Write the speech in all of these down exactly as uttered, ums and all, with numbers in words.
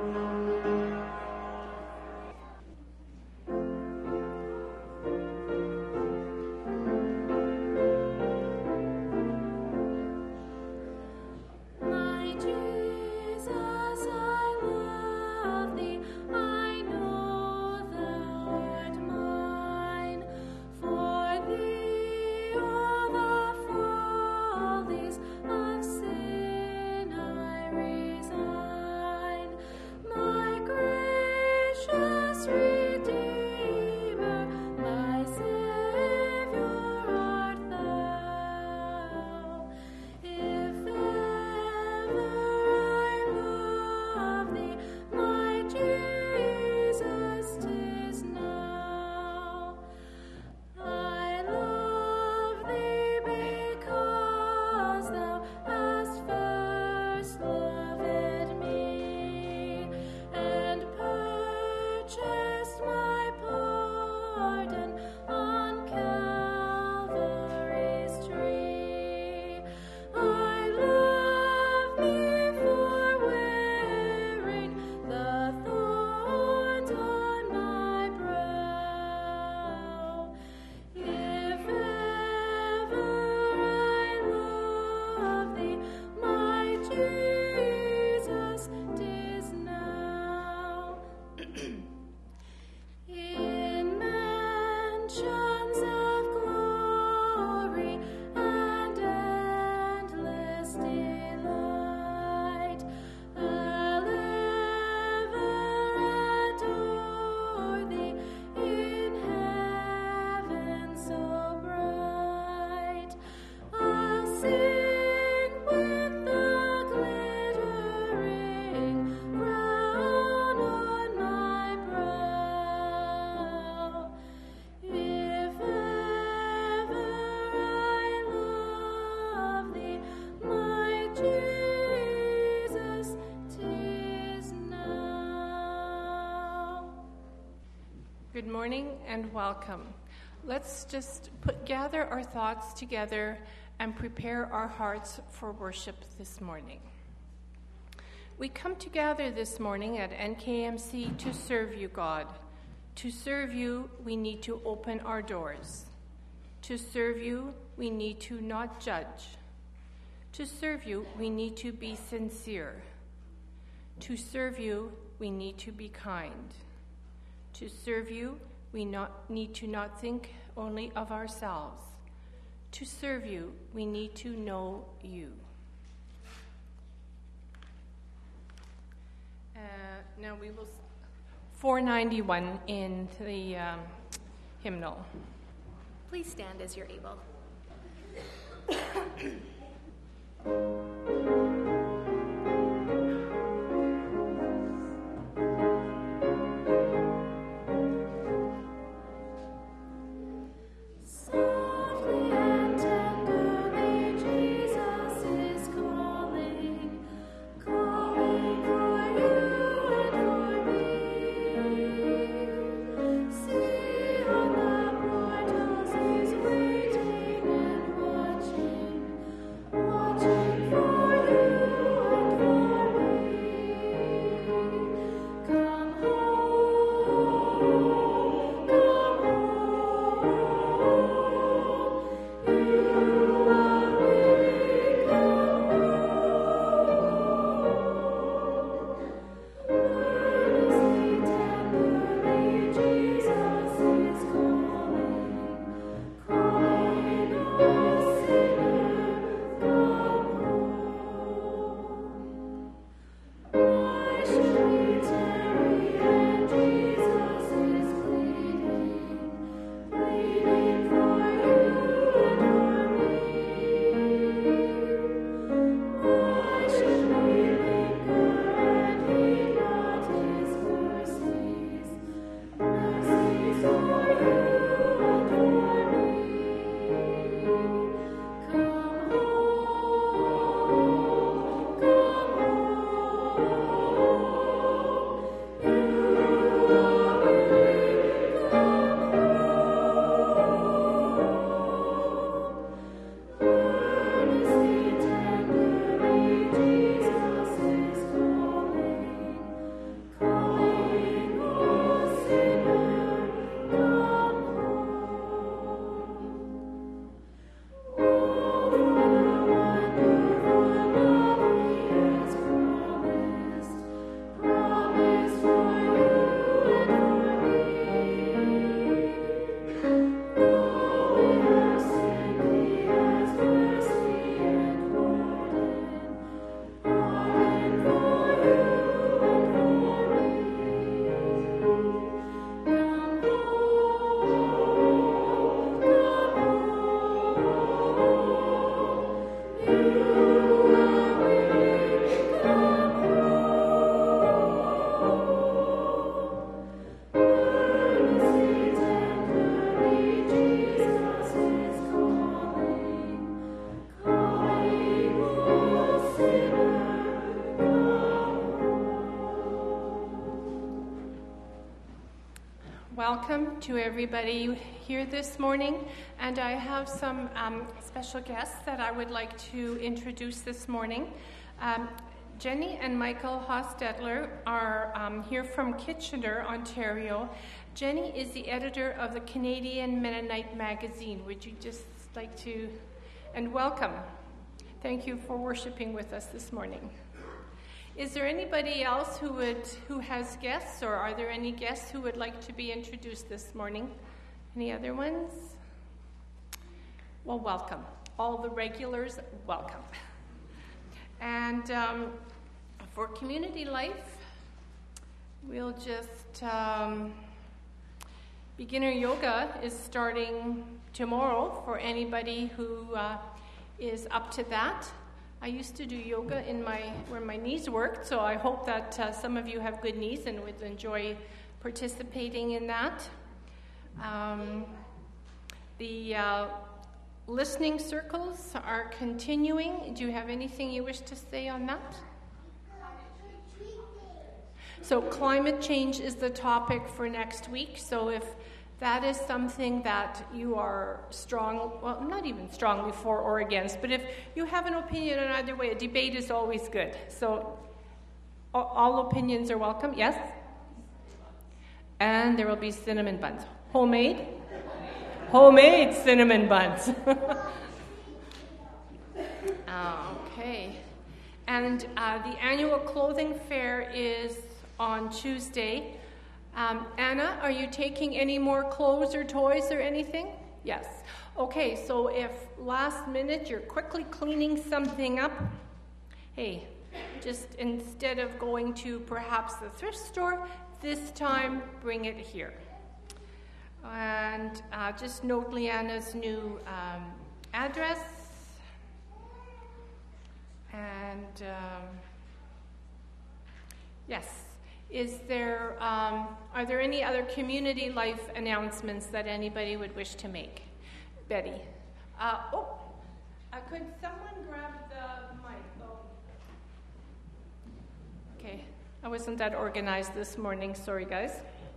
Good morning and welcome. Let's just put, gather our thoughts together and prepare our hearts for worship this morning. We come together this morning at N K M C to serve you, God. To serve you, we need to open our doors. To serve you, we need to not judge. To serve you, we need to be sincere. To serve you, we need to be kind. To serve you, we not need to not think only of ourselves. To serve you, we need to know you. Uh, now we will, four ninety-one in the um, hymnal. Please stand as you're able. For Welcome to everybody here this morning, and I have some um, special guests that I would like to introduce this morning. Um, Jenny and Michael Hostetler are um, here from Kitchener, Ontario. Jenny is the editor of the Canadian Mennonite magazine. Would you just like to, and welcome. Thank you for worshiping with us this morning. Is there anybody else who would who has guests, or are there any guests who would like to be introduced this morning? Any other ones? Well, welcome. All the regulars, welcome. And um, for community life, we'll just, um, beginner yoga is starting tomorrow for anybody who uh, is up to that. I used to do yoga in my where my knees worked, so I hope that uh, some of you have good knees and would enjoy participating in that. Um, the uh, listening circles are continuing. Do you have anything you wish to say on that? So climate change is the topic for next week, so if that is something that you are strong, well, not even strongly for or against, but if you have an opinion on either way, a debate is always good. So all opinions are welcome, yes? And there will be cinnamon buns. Homemade? Homemade cinnamon buns. Okay. And uh, the annual clothing fair is on Tuesday. Um, Anna, are you taking any more clothes or toys or anything? Yes. Okay, so if last minute you're quickly cleaning something up, hey, just instead of going to perhaps the thrift store, this time bring it here. And uh, just note Leanna's new um, address. And um, yes. Is there, um, are there any other community life announcements that anybody would wish to make? Betty. Uh, oh, uh, could someone grab the mic? Oh. Okay, I wasn't that organized this morning. Sorry, guys.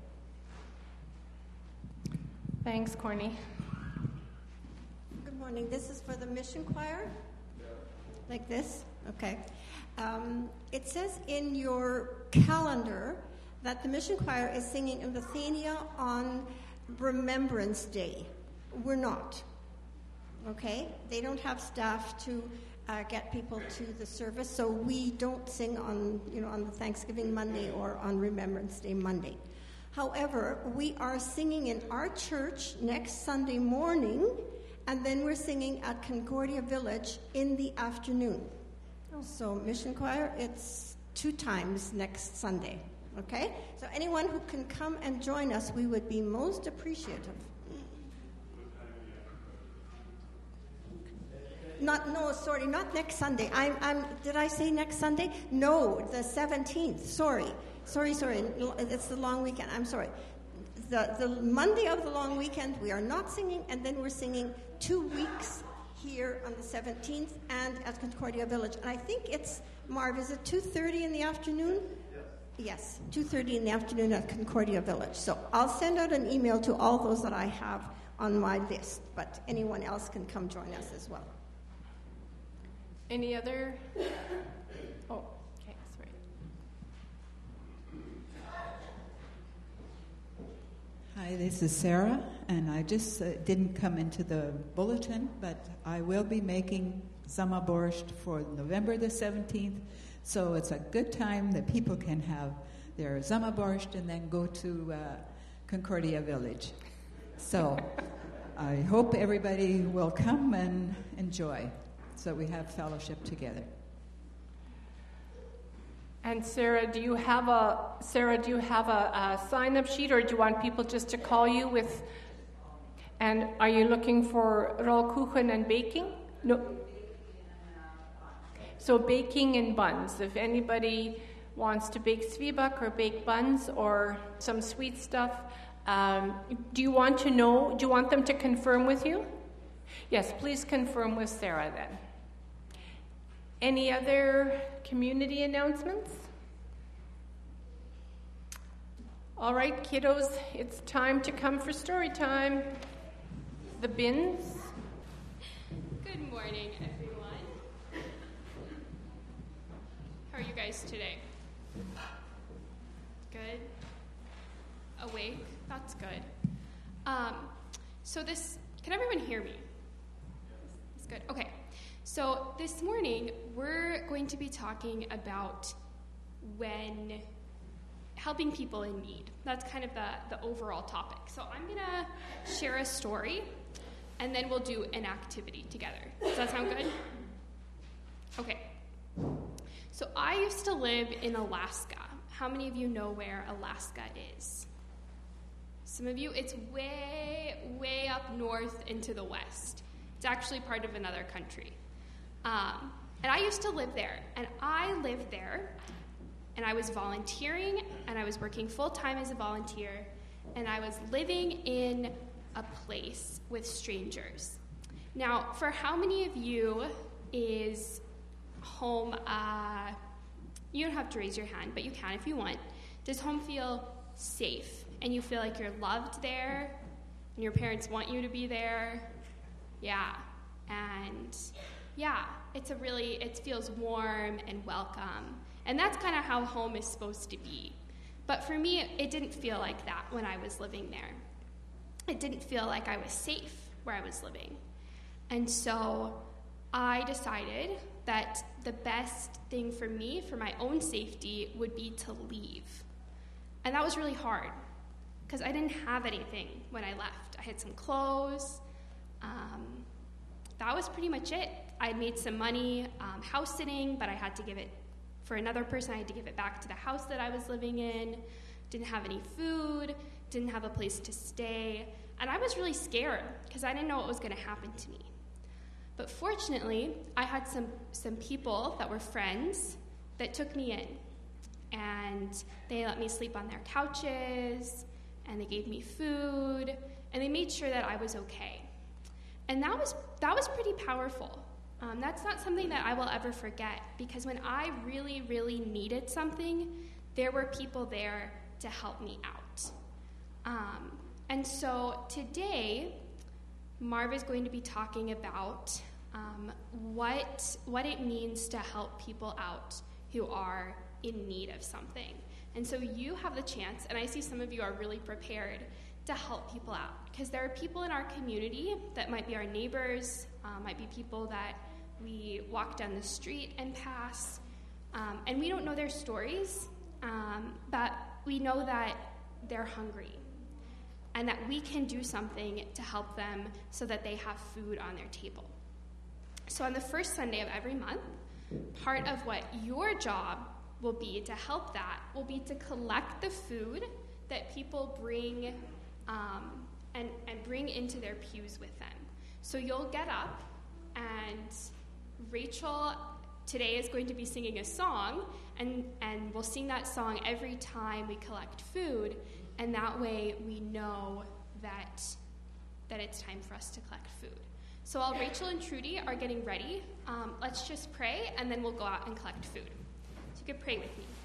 Thanks, Corny. Good morning. This is for the mission choir? Like this? Okay. Um, it says in your calendar that the mission choir is singing in Bethania on Remembrance Day. We're not. Okay? They don't have staff to uh, get people to the service, so we don't sing on, you know, on the Thanksgiving Monday or on Remembrance Day Monday. However, we are singing in our church next Sunday morning, and then we're singing at Concordia Village in the afternoon. So mission choir, it's two times next Sunday, okay? So anyone who can come and join us, we would be most appreciative. Not, no, sorry, not next Sunday. I'm, I'm, did I say next Sunday? No, the seventeenth, sorry. Sorry, sorry, it's the long weekend, I'm sorry. The, the Monday of the long weekend, we are not singing, and then we're singing two weeks here on the seventeenth and at Concordia Village. And I think it's, Marv, is it two thirty in the afternoon? Yes. Yes, two thirty in the afternoon at Concordia Village. So I'll send out an email to all those that I have on my list, but anyone else can come join us as well. Any other? Oh, okay, sorry. Hi, this is Sarah, and I just uh, didn't come into the bulletin, but I will be making Zama Borscht for November the seventeenth, so it's a good time that people can have their Zama Borscht and then go to uh, Concordia Village. So I hope everybody will come and enjoy, so we have fellowship together. And Sarah, do you have a Sarah? Do you have a, a sign-up sheet, or do you want people just to call you with? And are you looking for rollkuchen and baking? No. So baking and buns. If anybody wants to bake zwieback or bake buns or some sweet stuff, um, do you want to know? Do you want them to confirm with you? Yes, please confirm with Sarah then. Any other community announcements? All right, kiddos, it's time to come for story time. The bins. Good morning, everyone. How are you guys today? Good? Awake? That's good. Um, so this, can everyone hear me? It's good. Okay. So this morning, we're going to be talking about when helping people in need. That's kind of the, the overall topic. So I'm going to share a story, and then we'll do an activity together. Does that sound good? Okay. So I used to live in Alaska. How many of you know where Alaska is? Some of you, it's way, way up north into the west. It's actually part of another country. Um, and I used to live there, and I lived there, and I was volunteering, and I was working full-time as a volunteer, and I was living in a place with strangers. Now, for how many of you is home, uh, you don't have to raise your hand, but you can if you want. Does home feel safe, and you feel like you're loved there, and your parents want you to be there? Yeah, and yeah, it's a really, it feels warm and welcome. And that's kind of how home is supposed to be. But for me, it didn't feel like that when I was living there. It didn't feel like I was safe where I was living. And so I decided that the best thing for me, for my own safety, would be to leave. And that was really hard, because I didn't have anything when I left. I had some clothes. Um, that was pretty much it. I had made some money um, house sitting, but I had to give it for another person. I had to give it back to the house that I was living in. Didn't have any food, didn't have a place to stay. And I was really scared, because I didn't know what was going to happen to me. But fortunately, I had some, some people that were friends that took me in. And they let me sleep on their couches, and they gave me food, and they made sure that I was okay. And that was that was pretty powerful. Um, that's not something that I will ever forget, because when I really, really needed something, there were people there to help me out. Um, and so today, Marv is going to be talking about um, what what it means to help people out who are in need of something. And so you have the chance, and I see some of you are really prepared to help people out, because there are people in our community that might be our neighbors, uh, might be people that we walk down the street and pass, um, and we don't know their stories, um, but we know that they're hungry, and that we can do something to help them so that they have food on their table. So on the first Sunday of every month, part of what your job will be to help that will be to collect the food that people bring um, and, and bring into their pews with them. So you'll get up, and Rachel today is going to be singing a song, and, and we'll sing that song every time we collect food, and that way we know that, that it's time for us to collect food. So while Rachel and Trudy are getting ready, um, let's just pray, and then we'll go out and collect food. So you could pray with me.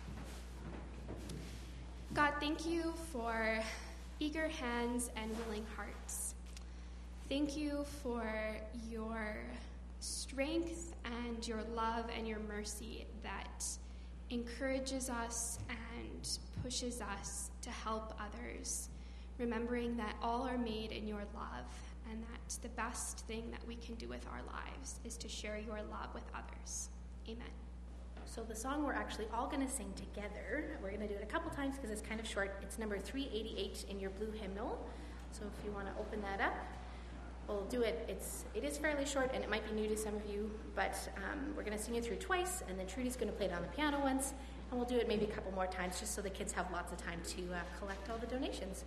God, thank you for eager hands and willing hearts. Thank you for your strength and your love and your mercy that encourages us and pushes us to help others, remembering that all are made in your love, and that the best thing that we can do with our lives is to share your love with others. Amen. So the song we're actually all going to sing together, we're going to do it a couple times because it's kind of short. It's number three eighty-eight in your blue hymnal. So if you want to open that up, we'll do it. It's, it is fairly short, and it might be new to some of you, but um, we're going to sing it through twice, and then Trudy's going to play it on the piano once, and we'll do it maybe a couple more times just so the kids have lots of time to uh, collect all the donations.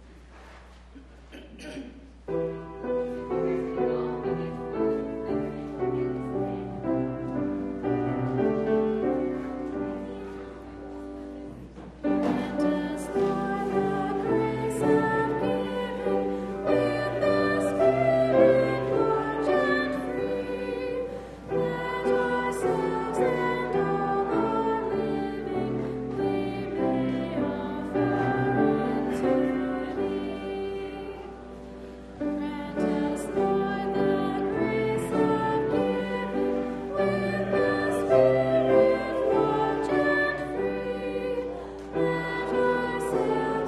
Thank you.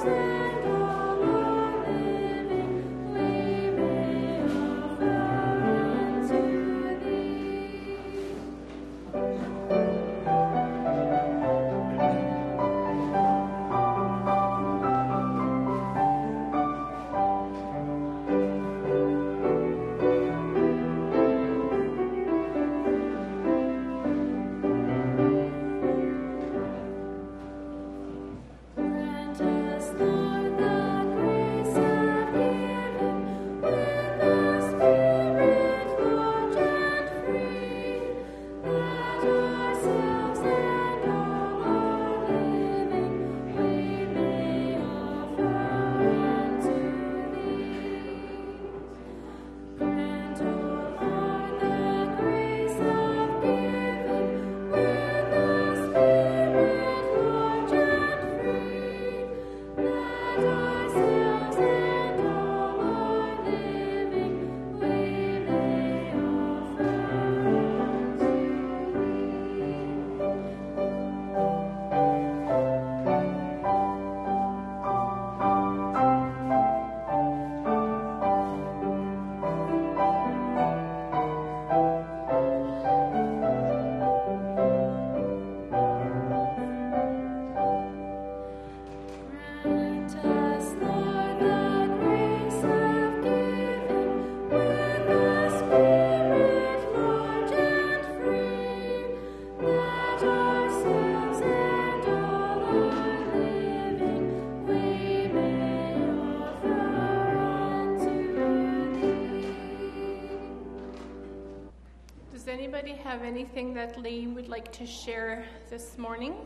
anybody have anything that Lee would like to share this morning?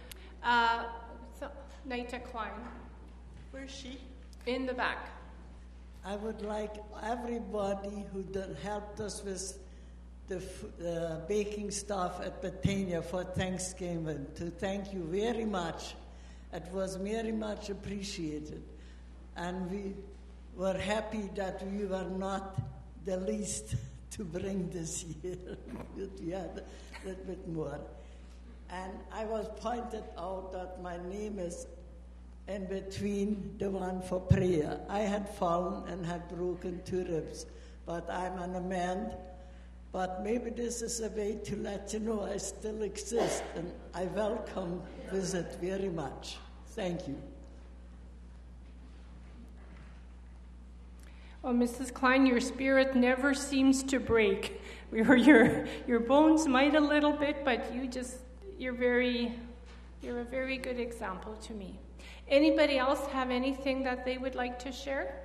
Uh, so, Nita Klein. Where's she? In the back. I would like everybody who done helped us with the uh, baking stuff at Bethania for Thanksgiving to thank you very much. It was very much appreciated. And we were happy that we were not the least to bring this year. We had a little bit more. And I was pointed out that my name is in between the one for prayer. I had fallen and had broken two ribs, but I'm an amend. But maybe this is a way to let you know I still exist, and I welcome visit very much. Thank you. Well, Missus Klein, your spirit never seems to break. Your your your bones might a little bit, but you just you're very you're a very good example to me. Anybody else have anything that they would like to share?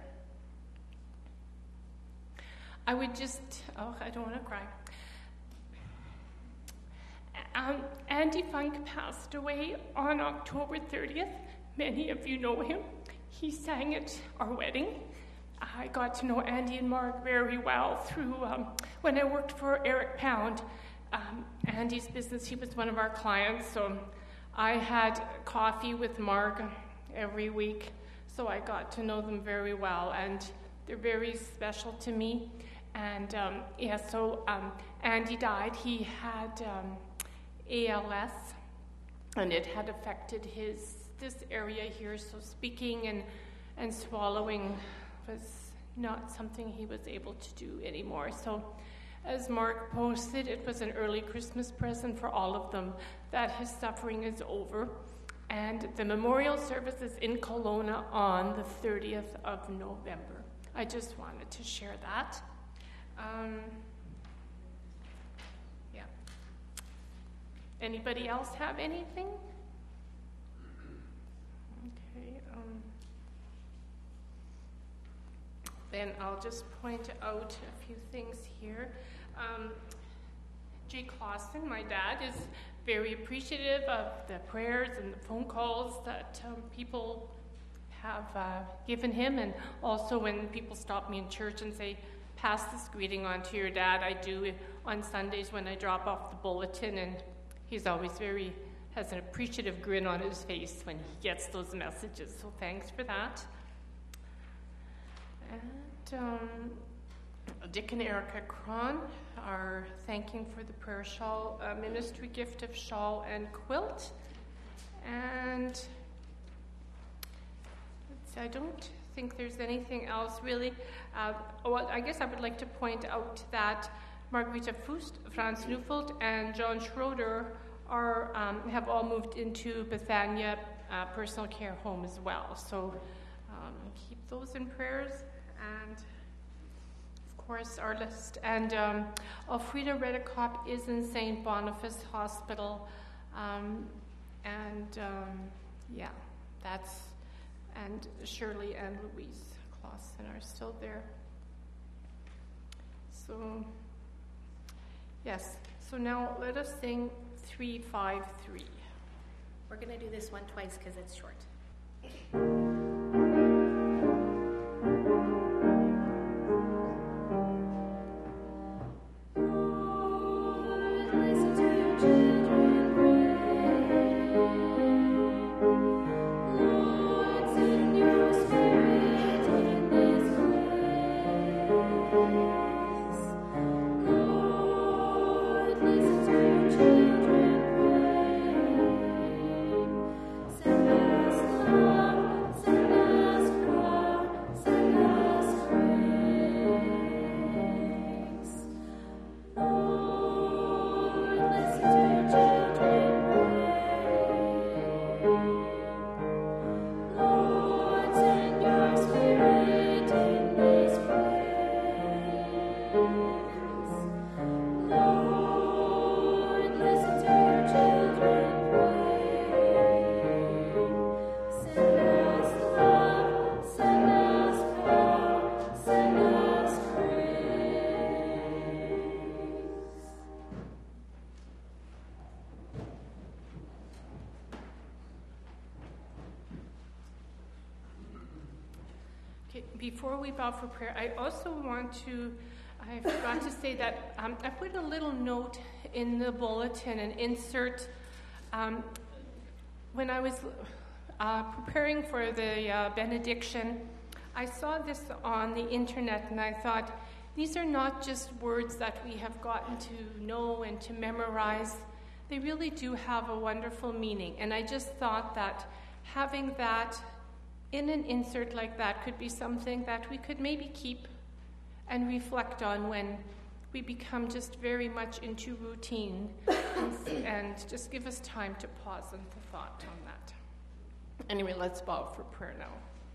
I would just, oh, I don't want to cry. Um, Andy Funk passed away on October thirtieth. Many of you know him. He sang at our wedding. I got to know Andy and Mark very well through um, when I worked for Eric Pound. Um, Andy's business, he was one of our clients, so I had coffee with Mark every week, so I got to know them very well, and they're very special to me. And um, yeah, so um, Andy died. He had um, A L S, and it had affected his this area here. So speaking and and swallowing was not something he was able to do anymore. So, as Mark posted, it was an early Christmas present for all of them that his suffering is over. And the memorial service is in Kelowna on the thirtieth of November. I just wanted to share that. Um, yeah. Anybody else have anything? Okay. Um, then I'll just point out a few things here. Um, Jay Clausen, my dad, is very appreciative of the prayers and the phone calls that um, people have uh, given him, and also when people stop me in church and say, pass this greeting on to your dad. I do on Sundays when I drop off the bulletin, and he's always very, has an appreciative grin on his face when he gets those messages, so thanks for that. And um, Dick and Erica Cron are thanking for the prayer shawl, uh, ministry gift of shawl and quilt. And So I don't think there's anything else really. Uh, well, I guess I would like to point out that Margarita Fust, Franz Neufeld, and John Schroeder are um, have all moved into Bethania uh, Personal Care Home as well. So um, keep those in prayers, and of course our list. And um, Elfrida Redekop is in Saint Boniface Hospital, um, and um, yeah, that's. And Shirley and Louise Clausen are still there. So, yes. So now let us sing three five three. We're going to do this one twice because it's short. Before we bow for prayer, I also want to, I forgot to say that um, I put a little note in the bulletin, an insert. Um, when I was uh, preparing for the uh, benediction, I saw this on the internet and I thought, these are not just words that we have gotten to know and to memorize. They really do have a wonderful meaning. And I just thought that having that in an insert like that could be something that we could maybe keep and reflect on when we become just very much into routine and, and just give us time to pause and thought on that. Anyway, let's bow for prayer now.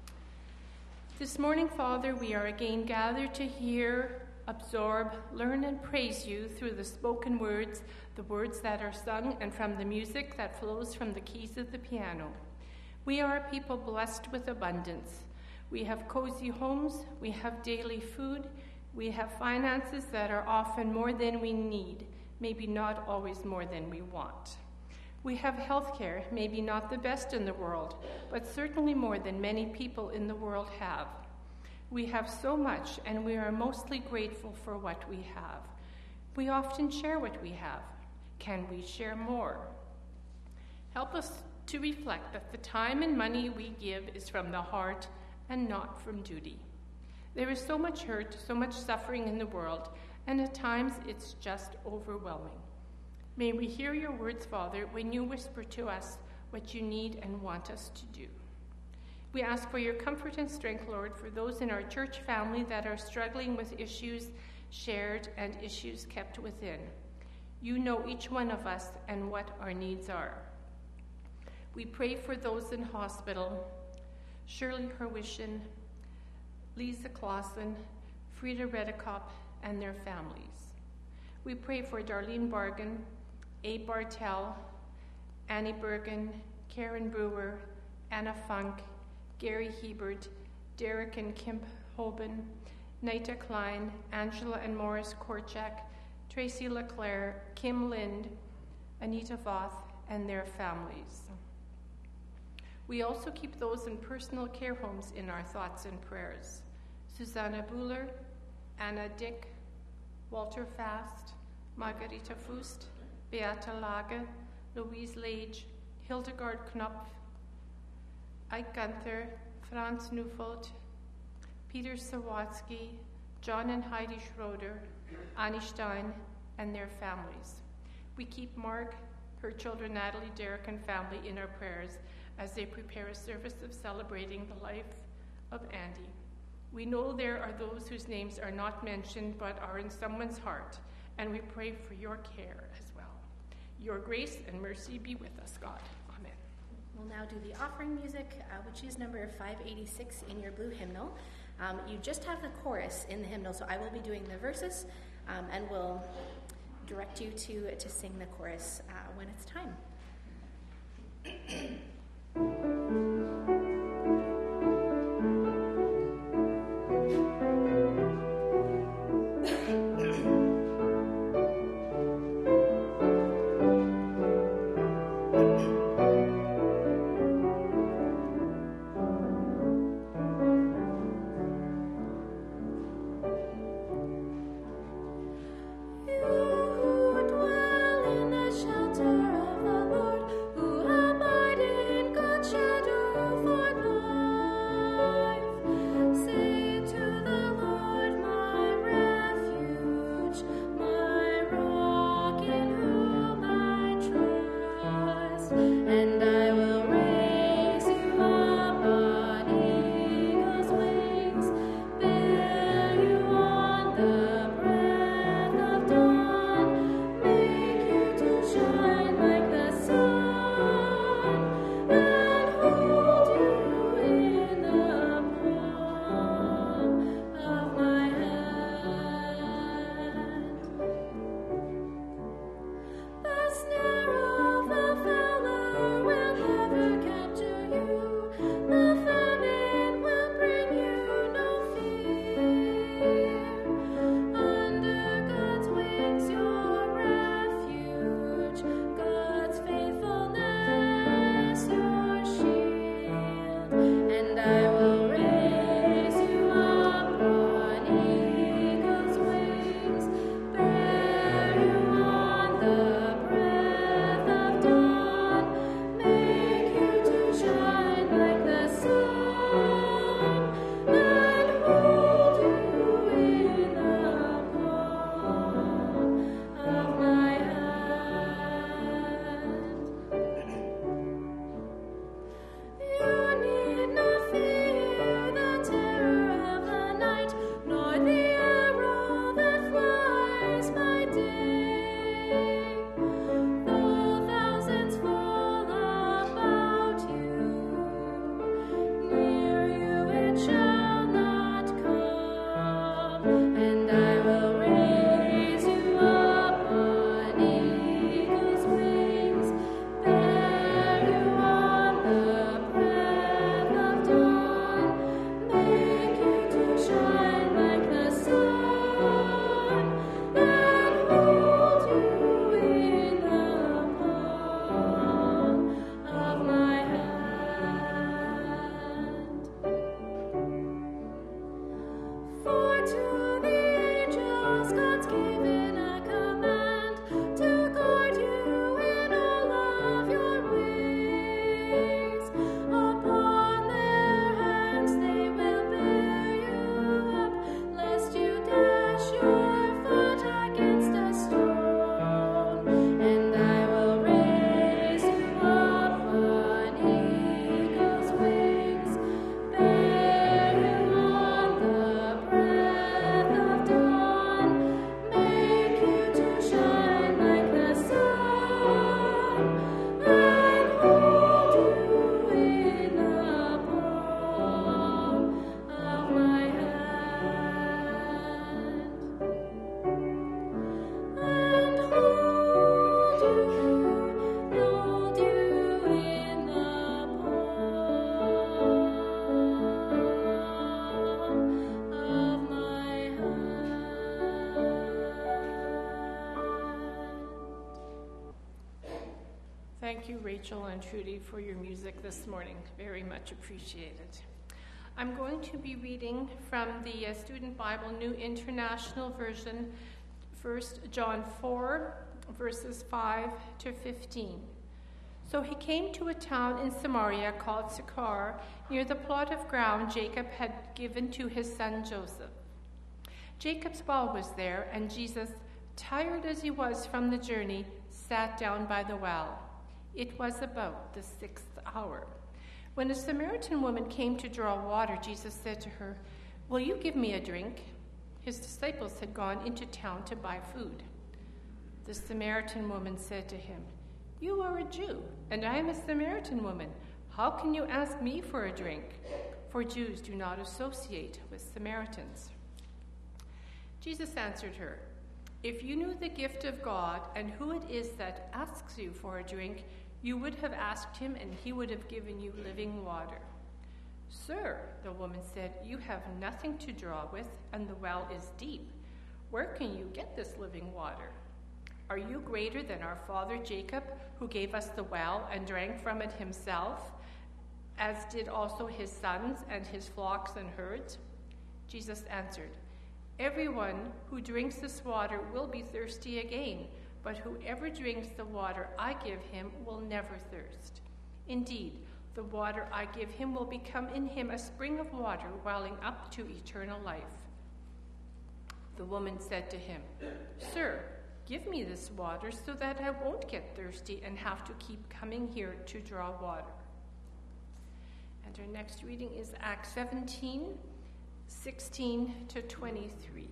This morning, Father, we are again gathered to hear, absorb, learn, and praise you through the spoken words, the words that are sung, and from the music that flows from the keys of the piano. We are a people blessed with abundance. We have cozy homes, we have daily food, we have finances that are often more than we need, maybe not always more than we want. We have health care, maybe not the best in the world, but certainly more than many people in the world have. We have so much, and we are mostly grateful for what we have. We often share what we have. Can we share more? Help us to reflect that the time and money we give is from the heart and not from duty. There is so much hurt, so much suffering in the world, and at times it's just overwhelming. May we hear your words, Father, when you whisper to us what you need and want us to do. We ask for your comfort and strength, Lord, for those in our church family that are struggling with issues shared and issues kept within. You know each one of us and what our needs are. We pray for those in hospital, Shirley Herwishin, Lisa Clausen, Frida Redekop, and their families. We pray for Darlene Bargan, Abe Bartel, Annie Bergen, Karen Brewer, Anna Funk, Gary Hebert, Derek and Kim Hoban, Nita Klein, Angela and Morris Korchak, Tracy Leclerc, Kim Lind, Anita Voth, and their families. We also keep those in personal care homes in our thoughts and prayers. Susanna Buhler, Anna Dick, Walter Fast, Margarita Fust, Beata Lage, Louise Lage, Hildegard Knopf, Ike Gunther, Franz Neufeld, Peter Sawatsky, John and Heidi Schroeder, Annie Stein, and their families. We keep Mark, her children Natalie, Derek, and family in our prayers, as they prepare a service of celebrating the life of Andy. We know there are those whose names are not mentioned but are in someone's heart, and we pray for your care as well. Your grace and mercy be with us, God. Amen. We'll now do the offering music, uh, which is number five eighty-six in your blue hymnal. Um, you just have the chorus in the hymnal, so I will be doing the verses, um, and we'll direct you to, to sing the chorus uh, when it's time. Thank you, Rachel and Trudy, for your music this morning. Very much appreciated. I'm going to be reading from the uh, Student Bible New International Version, First John four, verses five to fifteen. So he came to a town in Samaria called Sychar, near the plot of ground Jacob had given to his son Joseph. Jacob's well was there, and Jesus, tired as he was from the journey, sat down by the well. It was about the sixth hour. When a Samaritan woman came to draw water, Jesus said to her, "Will you give me a drink?" His disciples had gone into town to buy food. The Samaritan woman said to him, "You are a Jew, and I am a Samaritan woman. How can you ask me for a drink?" For Jews do not associate with Samaritans. Jesus answered her, "If you knew the gift of God and who it is that asks you for a drink, you would have asked him, and he would have given you living water." "Sir," the woman said, "you have nothing to draw with, and the well is deep. Where can you get this living water? Are you greater than our father Jacob, who gave us the well and drank from it himself, as did also his sons and his flocks and herds?" Jesus answered, "Everyone who drinks this water will be thirsty again, but whoever drinks the water I give him will never thirst. Indeed, the water I give him will become in him a spring of water welling up to eternal life." The woman said to him, "Sir, give me this water so that I won't get thirsty and have to keep coming here to draw water." And our next reading is Acts seventeen, sixteen to twenty-three.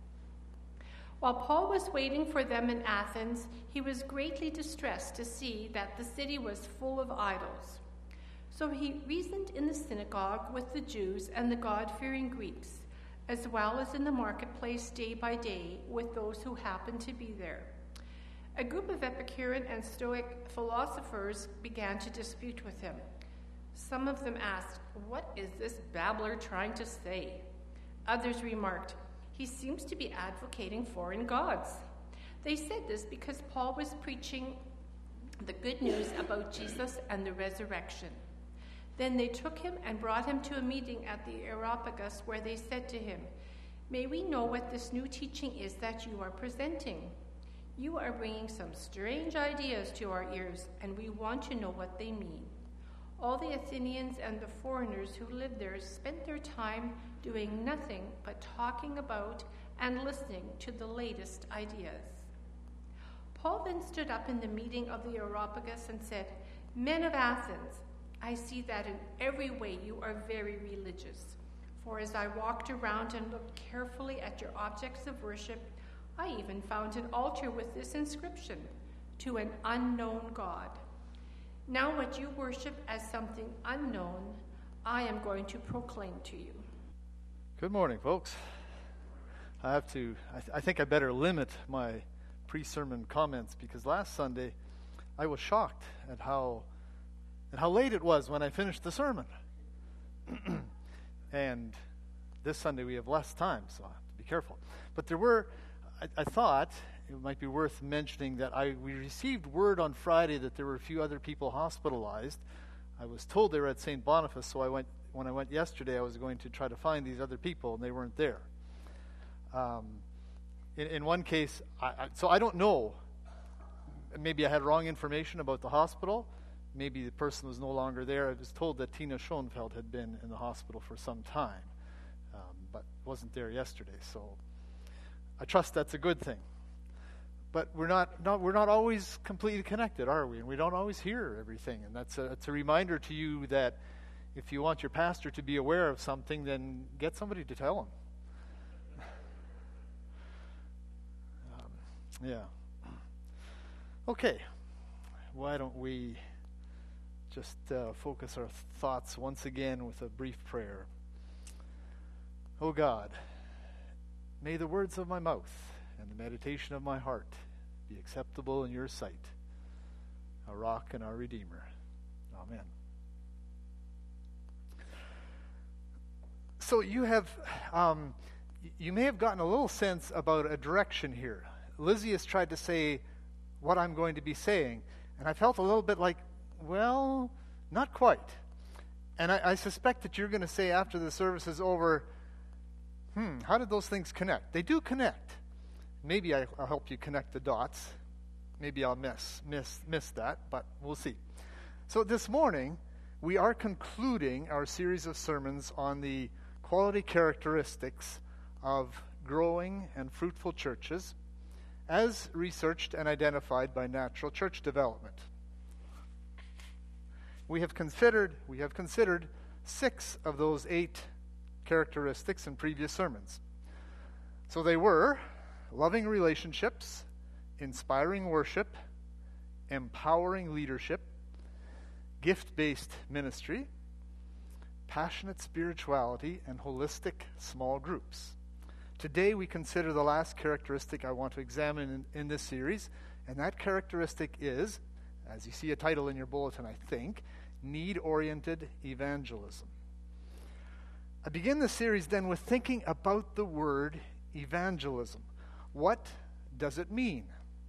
While Paul was waiting for them in Athens, he was greatly distressed to see that the city was full of idols. So he reasoned in the synagogue with the Jews and the God-fearing Greeks, as well as in the marketplace day by day with those who happened to be there. A group of Epicurean and Stoic philosophers began to dispute with him. Some of them asked, "What is this babbler trying to say?" Others remarked, "He seems to be advocating foreign gods." They said this because Paul was preaching the good news about Jesus and the resurrection. Then they took him and brought him to a meeting at the Areopagus, where they said to him, "May we know what this new teaching is that you are presenting? You are bringing some strange ideas to our ears, and we want to know what they mean." All the Athenians and the foreigners who lived there spent their time doing nothing but talking about and listening to the latest ideas. Paul then stood up in the meeting of the Areopagus and said, "Men of Athens, I see that in every way you are very religious. For as I walked around and looked carefully at your objects of worship, I even found an altar with this inscription, 'To an unknown God.' Now what you worship as something unknown, I am going to proclaim to you." Good morning, folks. I have to, I, th- I think I better limit my pre-sermon comments, because last Sunday I was shocked at how at how late it was when I finished the sermon. And this Sunday we have less time, so I have to be careful. But there were, I, I thought it might be worth mentioning that I we received word on Friday that there were a few other people hospitalized. I was told they were at Saint Boniface, so I went. When I went yesterday, I was going to try to find these other people, and they weren't there. Um, in, in one case, I, I, so I don't know. Maybe I had wrong information about the hospital. Maybe the person was no longer there. I was told that Tina Schoenfeld had been in the hospital for some time, um, but wasn't there yesterday. So I trust that's a good thing. But we're not, not we're not always completely connected, are we? And we don't always hear everything. And that's a, it's a reminder to you that if you want your pastor to be aware of something, then get somebody to tell him. um, yeah. Okay. Why don't we just uh, focus our thoughts once again with a brief prayer. Oh God, may the words of my mouth and the meditation of my heart be acceptable in your sight, our rock and our Redeemer. Amen. So you have, um, you may have gotten a little sense about a direction here. Lizzie has tried to say what I'm going to be saying, and I felt a little bit like, well, not quite. And I, I suspect that you're going to say after the service is over, hmm, how did those things connect? They do connect. Maybe I, I'll help you connect the dots. Maybe I'll miss, miss, miss that, but we'll see. So this morning, we are concluding our series of sermons on the quality characteristics of growing and fruitful churches as researched and identified by Natural Church Development. We have considered we have considered six of those eight characteristics in previous sermons. So they were loving relationships, inspiring worship, empowering leadership, gift-based ministry, passionate spirituality, and holistic small groups. Today we consider the last characteristic I want to examine in, in this series, and that characteristic is, as you see a title in your bulletin, I think, need-oriented evangelism. I begin the series then with thinking about the word evangelism. What does it mean?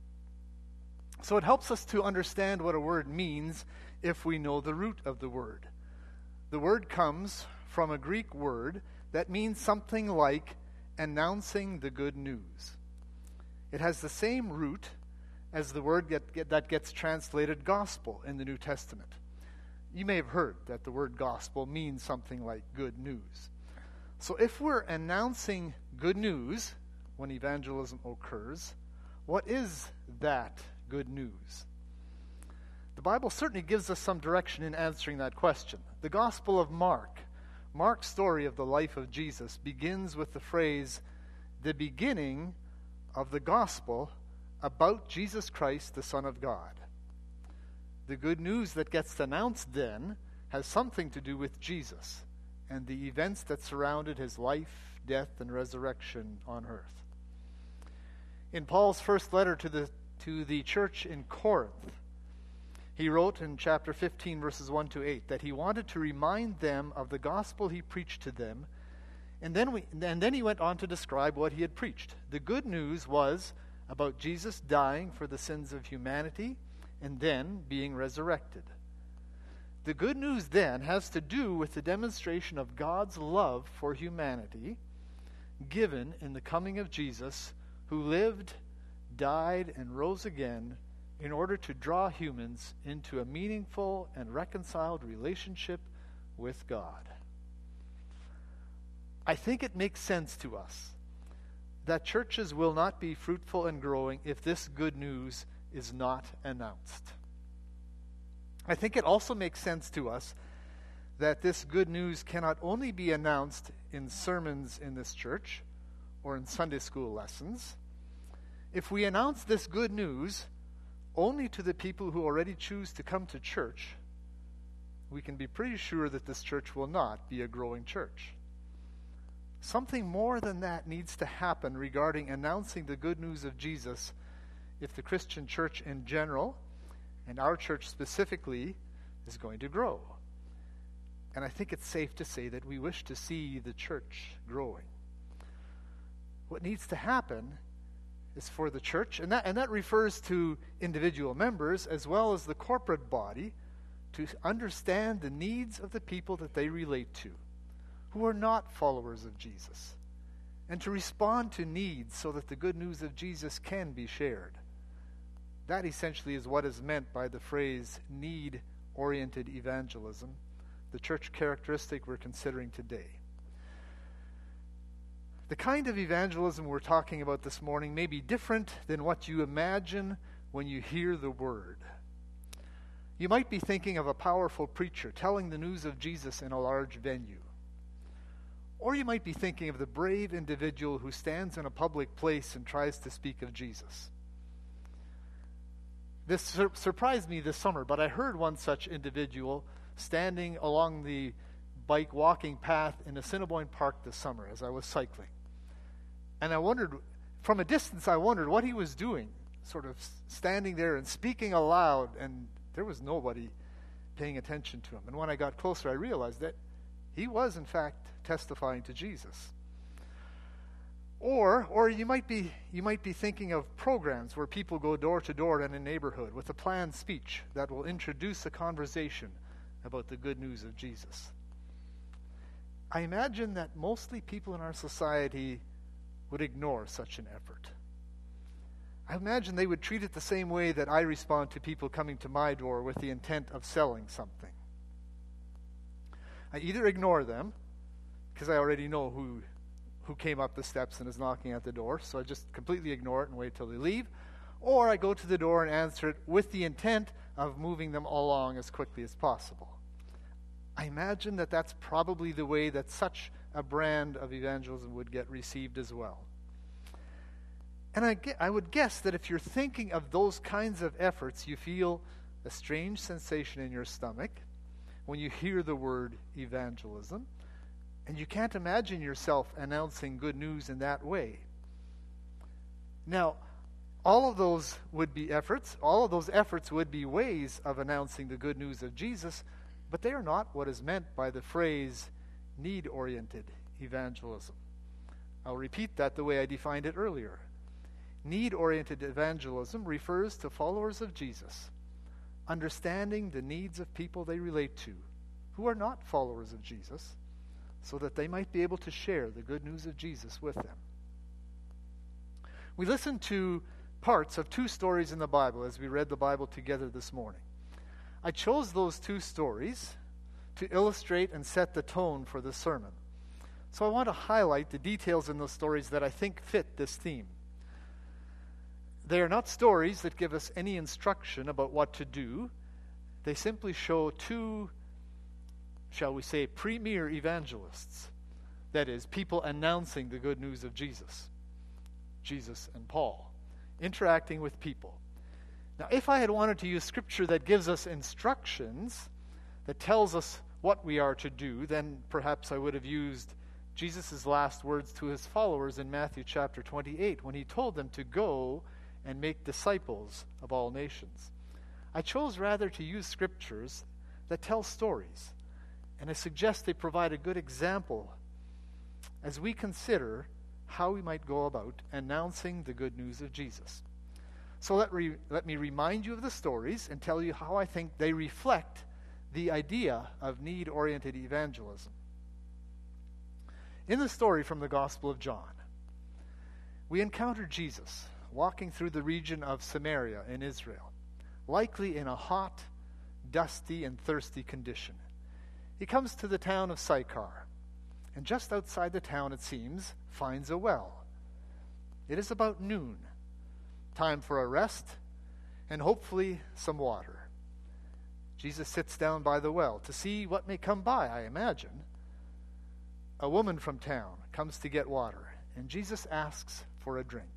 So it helps us to understand what a word means if we know the root of the word. The word comes from a Greek word that means something like announcing the good news. It has the same root as the word get, get, that gets translated gospel in the New Testament. You may have heard that the word gospel means something like good news. So if we're announcing good news when evangelism occurs, what is that good news? The Bible certainly gives us some direction in answering that question. The Gospel of Mark, Mark's story of the life of Jesus, begins with the phrase, the beginning of the gospel about Jesus Christ, the Son of God. The good news that gets announced then has something to do with Jesus and the events that surrounded his life, death, and resurrection on earth. In Paul's first letter to the to the church in Corinth, he wrote in chapter fifteen, verses one to eight, that he wanted to remind them of the gospel he preached to them, and then we and then he went on to describe what he had preached. The good news was about Jesus dying for the sins of humanity and then being resurrected. The good news then has to do with the demonstration of God's love for humanity given in the coming of Jesus, who lived, died, and rose again in order to draw humans into a meaningful and reconciled relationship with God. I think it makes sense to us that churches will not be fruitful and growing if this good news is not announced. I think it also makes sense to us that this good news cannot only be announced in sermons in this church or in Sunday school lessons. If we announce this good news only to the people who already choose to come to church, we can be pretty sure that this church will not be a growing church. Something more than that needs to happen regarding announcing the good news of Jesus if the Christian church in general, and our church specifically, is going to grow. And I think it's safe to say that we wish to see the church growing. What needs to happen is for the church, and that, and that refers to individual members as well as the corporate body, to understand the needs of the people that they relate to, who are not followers of Jesus, and to respond to needs so that the good news of Jesus can be shared. That essentially is what is meant by the phrase need-oriented evangelism, the church characteristic we're considering today. The kind of evangelism we're talking about this morning may be different than what you imagine when you hear the word. You might be thinking of a powerful preacher telling the news of Jesus in a large venue. Or you might be thinking of the brave individual who stands in a public place and tries to speak of Jesus. This sur- surprised me this summer, but I heard one such individual standing along the bike walking path in Assiniboine Park this summer as I was cycling. And I wondered, from a distance, I wondered what he was doing, sort of standing there and speaking aloud, and there was nobody paying attention to him. And when I got closer, I realized that he was, in fact, testifying to Jesus. Or, or you might be you might be thinking of programs where people go door to door in a neighborhood with a planned speech that will introduce a conversation about the good news of Jesus. I imagine that mostly people in our society would ignore such an effort. I imagine they would treat it the same way that I respond to people coming to my door with the intent of selling something. I either ignore them, because I already know who who came up the steps and is knocking at the door, so I just completely ignore it and wait till they leave, or I go to the door and answer it with the intent of moving them along as quickly as possible. I imagine that that's probably the way that such a brand of evangelism would get received as well. And I, ge- I would guess that if you're thinking of those kinds of efforts, you feel a strange sensation in your stomach when you hear the word evangelism, and you can't imagine yourself announcing good news in that way. Now, all of those would be efforts, all of those efforts would be ways of announcing the good news of Jesus, but they are not what is meant by the phrase need-oriented evangelism. I'll repeat that the way I defined it earlier. Need-oriented evangelism refers to followers of Jesus understanding the needs of people they relate to who are not followers of Jesus, so that they might be able to share the good news of Jesus with them. We listened to parts of two stories in the Bible as we read the Bible together this morning. I chose those two stories to illustrate and set the tone for the sermon. So I want to highlight the details in those stories that I think fit this theme. They are not stories that give us any instruction about what to do. They simply show two, shall we say, premier evangelists. That is, people announcing the good news of Jesus. Jesus and Paul, interacting with people. Now, if I had wanted to use scripture that gives us instructions, that tells us what we are to do, then perhaps I would have used Jesus' last words to his followers in Matthew chapter twenty-eight, when he told them to go and make disciples of all nations. I chose rather to use scriptures that tell stories, and I suggest they provide a good example as we consider how we might go about announcing the good news of Jesus. So let, re, let me remind you of the stories and tell you how I think they reflect the idea of need-oriented evangelism. In the story from the Gospel of John, we encounter Jesus walking through the region of Samaria in Israel, likely in a hot, dusty, and thirsty condition. He comes to the town of Sychar, and just outside the town, it seems, finds a well. It is about noon, time for a rest, and hopefully some water. Jesus sits down by the well to see what may come by, I imagine. A woman from town comes to get water, and Jesus asks for a drink.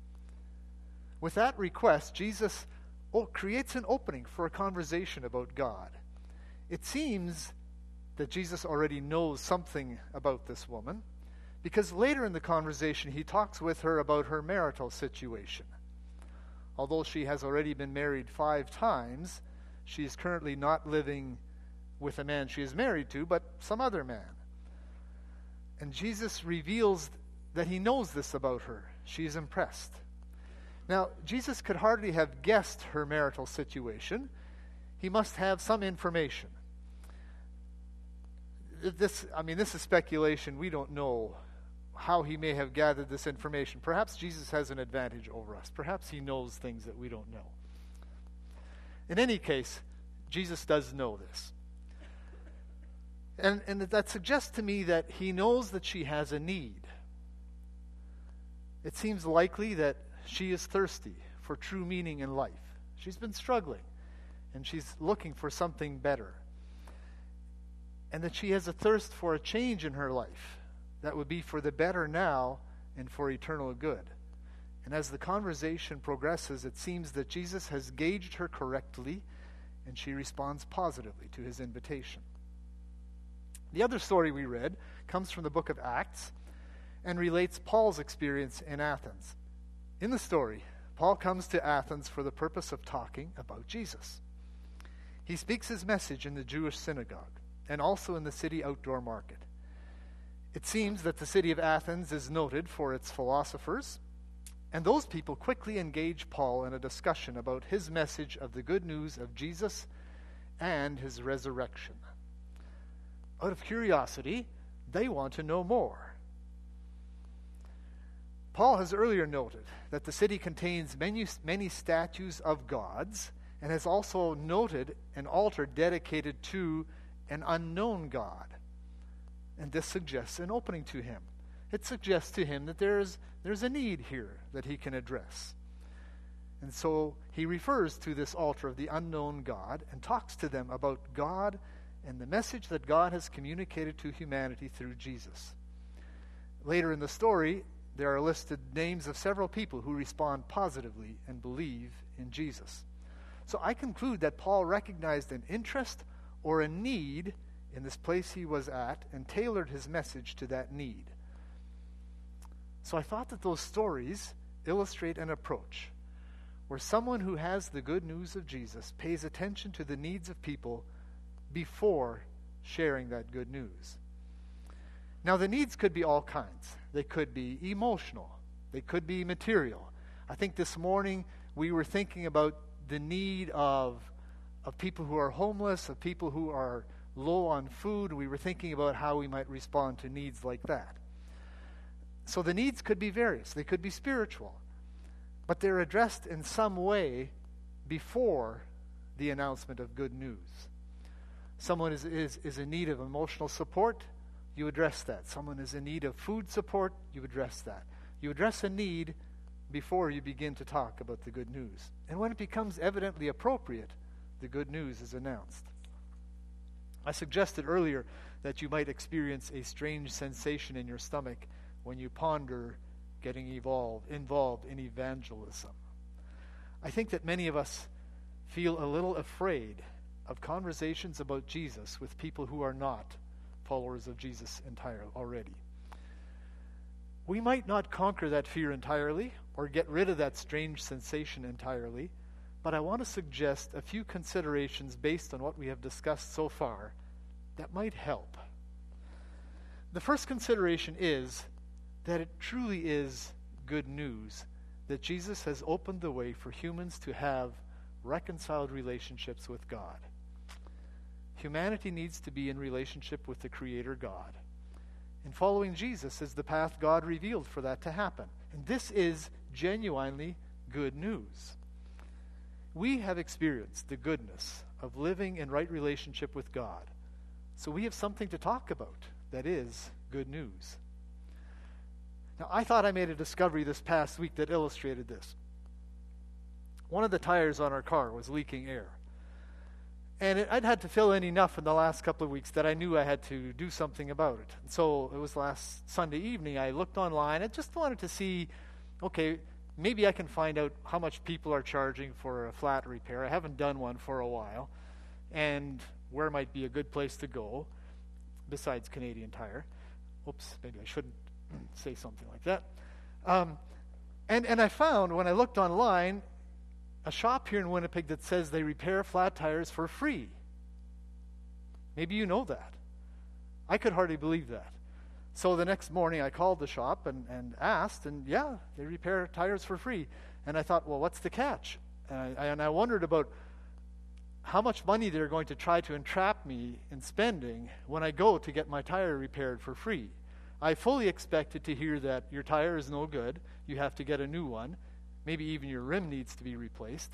With that request, Jesus oh, creates an opening for a conversation about God. It seems that Jesus already knows something about this woman, because later in the conversation he talks with her about her marital situation. Although she has already been married five times, she is currently not living with a man she is married to, but some other man. And Jesus reveals that he knows this about her. She is impressed. Now, Jesus could hardly have guessed her marital situation. He must have some information. This, I mean, this is speculation. We don't know how he may have gathered this information. Perhaps Jesus has an advantage over us. Perhaps he knows things that we don't know. In any case, Jesus does know this. And, and that suggests to me that he knows that she has a need. It seems likely that she is thirsty for true meaning in life. She's been struggling, and she's looking for something better. And that she has a thirst for a change in her life that would be for the better now and for eternal good. And as the conversation progresses, it seems that Jesus has gauged her correctly, and she responds positively to his invitation. The other story we read comes from the book of Acts and relates Paul's experience in Athens. In the story, Paul comes to Athens for the purpose of talking about Jesus. He speaks his message in the Jewish synagogue and also in the city outdoor market. It seems that the city of Athens is noted for its philosophers, and those people quickly engage Paul in a discussion about his message of the good news of Jesus and his resurrection. Out of curiosity, they want to know more. Paul has earlier noted that the city contains many, many statues of gods, and has also noted an altar dedicated to an unknown God. And this suggests an opening to him. It suggests to him that there's, there's a need here that he can address. And so he refers to this altar of the unknown God and talks to them about God and the message that God has communicated to humanity through Jesus. Later in the story, there are listed names of several people who respond positively and believe in Jesus. So I conclude that Paul recognized an interest or a need in this place he was at and tailored his message to that need. So I thought that those stories illustrate an approach where someone who has the good news of Jesus pays attention to the needs of people before sharing that good news. Now, the needs could be all kinds. They could be emotional. They could be material. I think this morning we were thinking about the need of, of people who are homeless, of people who are low on food. We were thinking about how we might respond to needs like that. So the needs could be various. They could be spiritual, but they're addressed in some way before the announcement of good news. Someone is, is, is in need of emotional support, you address that. Someone is in need of food support, you address that. You address a need before you begin to talk about the good news. And when it becomes evidently appropriate, the good news is announced. I suggested earlier that you might experience a strange sensation in your stomach when you ponder getting evolved, involved in evangelism. I think that many of us feel a little afraid of conversations about Jesus with people who are not followers of Jesus entirely already. We might not conquer that fear entirely or get rid of that strange sensation entirely, but I want to suggest a few considerations based on what we have discussed so far that might help. The first consideration is that it truly is good news that Jesus has opened the way for humans to have reconciled relationships with God. Humanity needs to be in relationship with the Creator God. And following Jesus is the path God revealed for that to happen. And this is genuinely good news. We have experienced the goodness of living in right relationship with God. So we have something to talk about that is good news. Now, I thought I made a discovery this past week that illustrated this. One of the tires on our car was leaking air. And it, I'd had to fill in enough in the last couple of weeks that I knew I had to do something about it. And so it was last Sunday evening, I looked online and just wanted to see, okay, maybe I can find out how much people are charging for a flat repair. I haven't done one for a while. And where might be a good place to go besides Canadian Tire. Oops, maybe I shouldn't say something like that. Um, and, and I found, when I looked online, a shop here in Winnipeg that says they repair flat tires for free. Maybe you know that. I could hardly believe that. So the next morning I called the shop and, and asked, and yeah, they repair tires for free. And I thought, well, what's the catch? And I, and I wondered about how much money they're going to try to entrap me in spending when I go to get my tire repaired for free. I fully expected to hear that your tire is no good, you have to get a new one. Maybe even your rim needs to be replaced.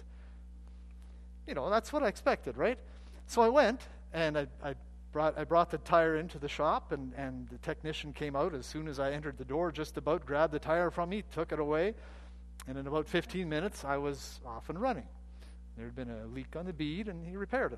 You know, that's what I expected, right? So I went, and I, I brought I brought the tire into the shop, and, and the technician came out as soon as I entered the door, just about grabbed the tire from me, took it away, and in about fifteen minutes, I was off and running. There had been a leak on the bead, and he repaired it.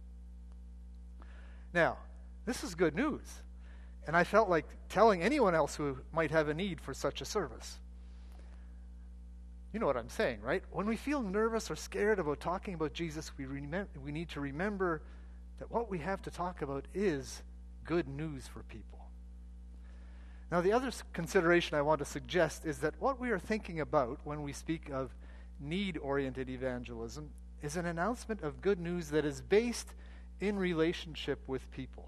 Now, this is good news, and I felt like telling anyone else who might have a need for such a service. You know what I'm saying, right? When we feel nervous or scared about talking about Jesus, we remem- we need to remember that what we have to talk about is good news for people. Now, the other consideration I want to suggest is that what we are thinking about when we speak of need-oriented evangelism is an announcement of good news that is based in relationship with people.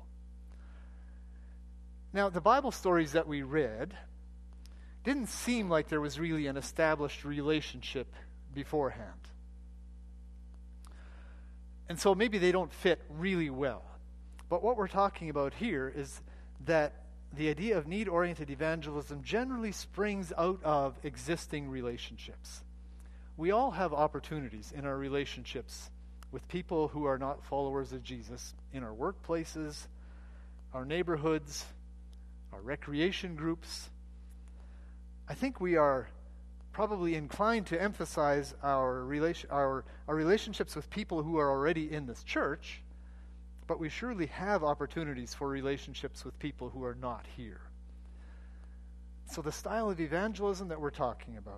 Now, the Bible stories that we read didn't seem like there was really an established relationship beforehand. And so maybe they don't fit really well. But what we're talking about here is that the idea of need-oriented evangelism generally springs out of existing relationships. We all have opportunities in our relationships with people who are not followers of Jesus, in our workplaces, our neighborhoods, our recreation groups. I think we are probably inclined to emphasize our, relation, our, our relationships with people who are already in this church, but we surely have opportunities for relationships with people who are not here. So the style of evangelism that we're talking about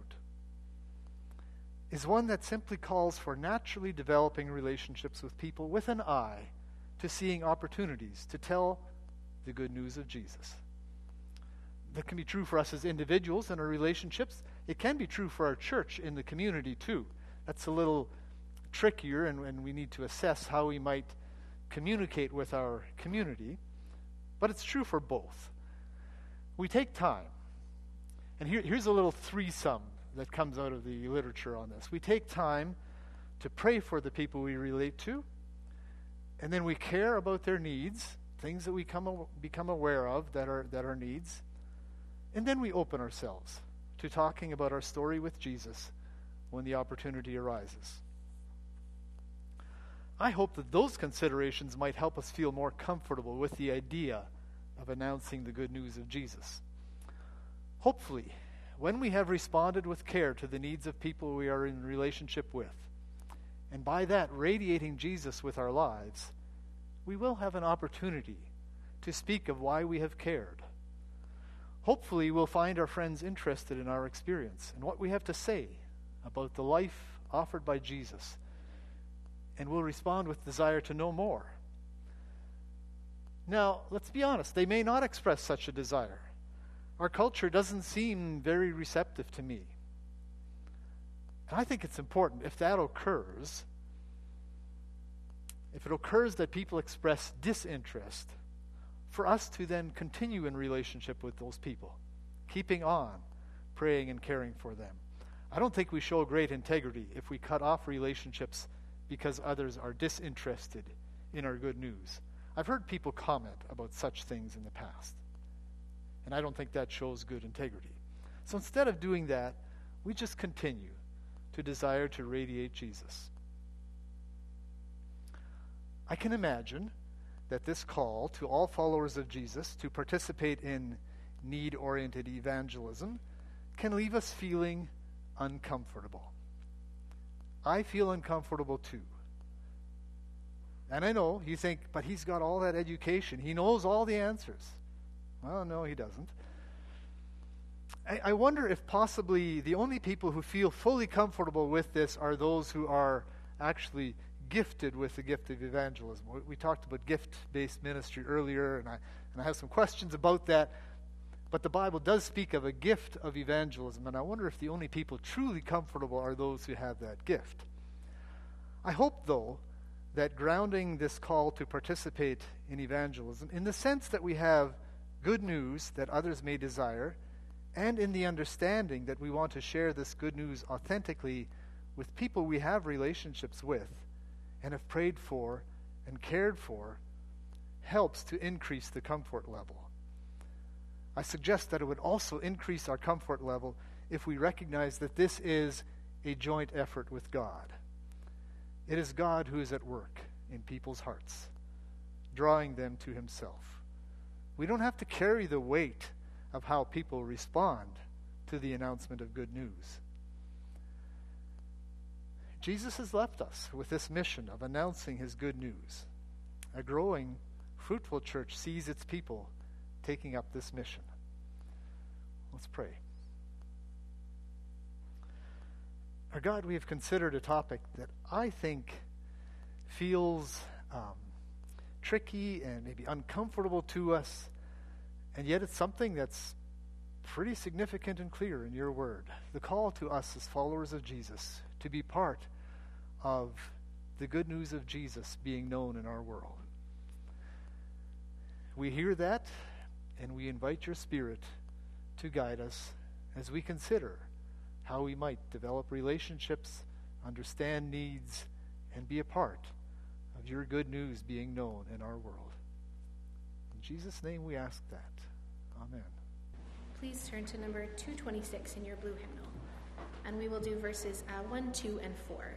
is one that simply calls for naturally developing relationships with people with an eye to seeing opportunities to tell the good news of Jesus. That can be true for us as individuals in our relationships. It can be true for our church in the community too. That's a little trickier, and, and we need to assess how we might communicate with our community, but it's true for both. We take time, and here, here's a little threesome that comes out of the literature on this. We take time to pray for the people we relate to, and then we care about their needs, things that we come, become aware of that are, that are needs, and then we open ourselves to talking about our story with Jesus when the opportunity arises. I hope that those considerations might help us feel more comfortable with the idea of announcing the good news of Jesus. Hopefully, when we have responded with care to the needs of people we are in relationship with, and by that radiating Jesus with our lives, we will have an opportunity to speak of why we have cared. Hopefully, we'll find our friends interested in our experience and what we have to say about the life offered by Jesus, and will respond with desire to know more. Now, let's be honest, they may not express such a desire. Our culture doesn't seem very receptive to me. And I think it's important, if that occurs, if it occurs that people express disinterest, for us to then continue in relationship with those people, keeping on praying and caring for them. I don't think we show great integrity if we cut off relationships because others are disinterested in our good news. I've heard people comment about such things in the past, and I don't think that shows good integrity. So instead of doing that, we just continue to desire to radiate Jesus. I can imagine that this call to all followers of Jesus to participate in need-oriented evangelism can leave us feeling uncomfortable. I feel uncomfortable too. And I know you think, but he's got all that education. He knows all the answers. Well, no, he doesn't. I, I wonder if possibly the only people who feel fully comfortable with this are those who are actually gifted with the gift of evangelism. We, we talked about gift-based ministry earlier, and I, and I have some questions about that. But the Bible does speak of a gift of evangelism, and I wonder if the only people truly comfortable are those who have that gift. I hope, though, that grounding this call to participate in evangelism in the sense that we have good news that others may desire, and in the understanding that we want to share this good news authentically with people we have relationships with and have prayed for and cared for, helps to increase the comfort level. I suggest that it would also increase our comfort level if we recognize that this is a joint effort with God. It is God who is at work in people's hearts, drawing them to himself. We don't have to carry the weight of how people respond to the announcement of good news. Jesus has left us with this mission of announcing his good news. A growing, fruitful church sees its people taking up this mission. Let's pray. Our God, we have considered a topic that I think feels um, tricky and maybe uncomfortable to us, and yet it's something that's pretty significant and clear in your word. The call to us as followers of Jesus to be part of the good news of Jesus being known in our world. We hear that, and we invite your Spirit to guide us as we consider how we might develop relationships, understand needs, and be a part of your good news being known in our world. In Jesus' name we ask that. Amen. Please turn to number two twenty-six in your blue hymnal, and we will do verses uh, one, two, and four.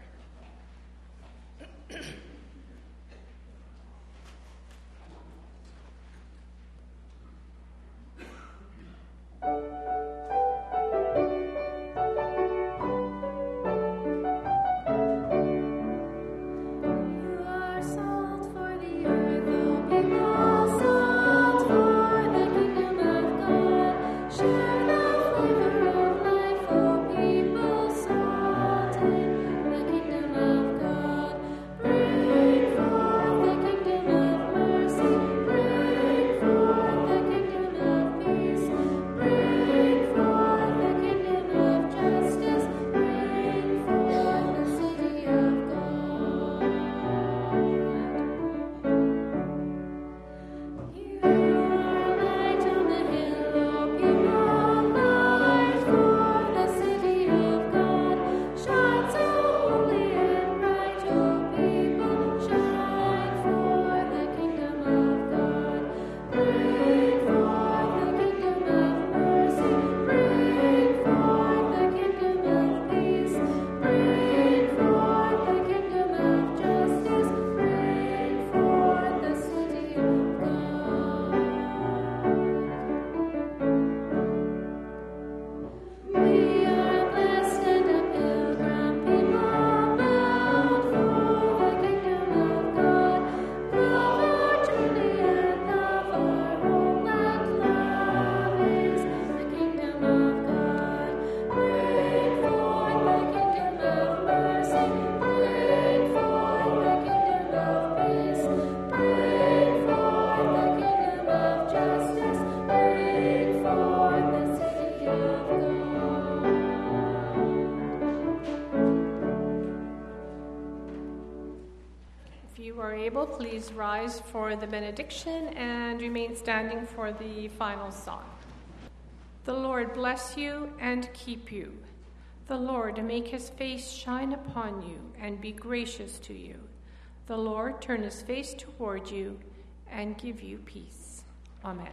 able, please rise for the benediction and remain standing for the final song. The Lord bless you and keep you. The Lord make his face shine upon you and be gracious to you. The Lord turn his face toward you and give you peace. Amen.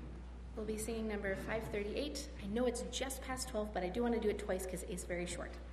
We'll be singing number five thirty-eight. I know it's just past twelve, but I do want to do it twice because it's very short.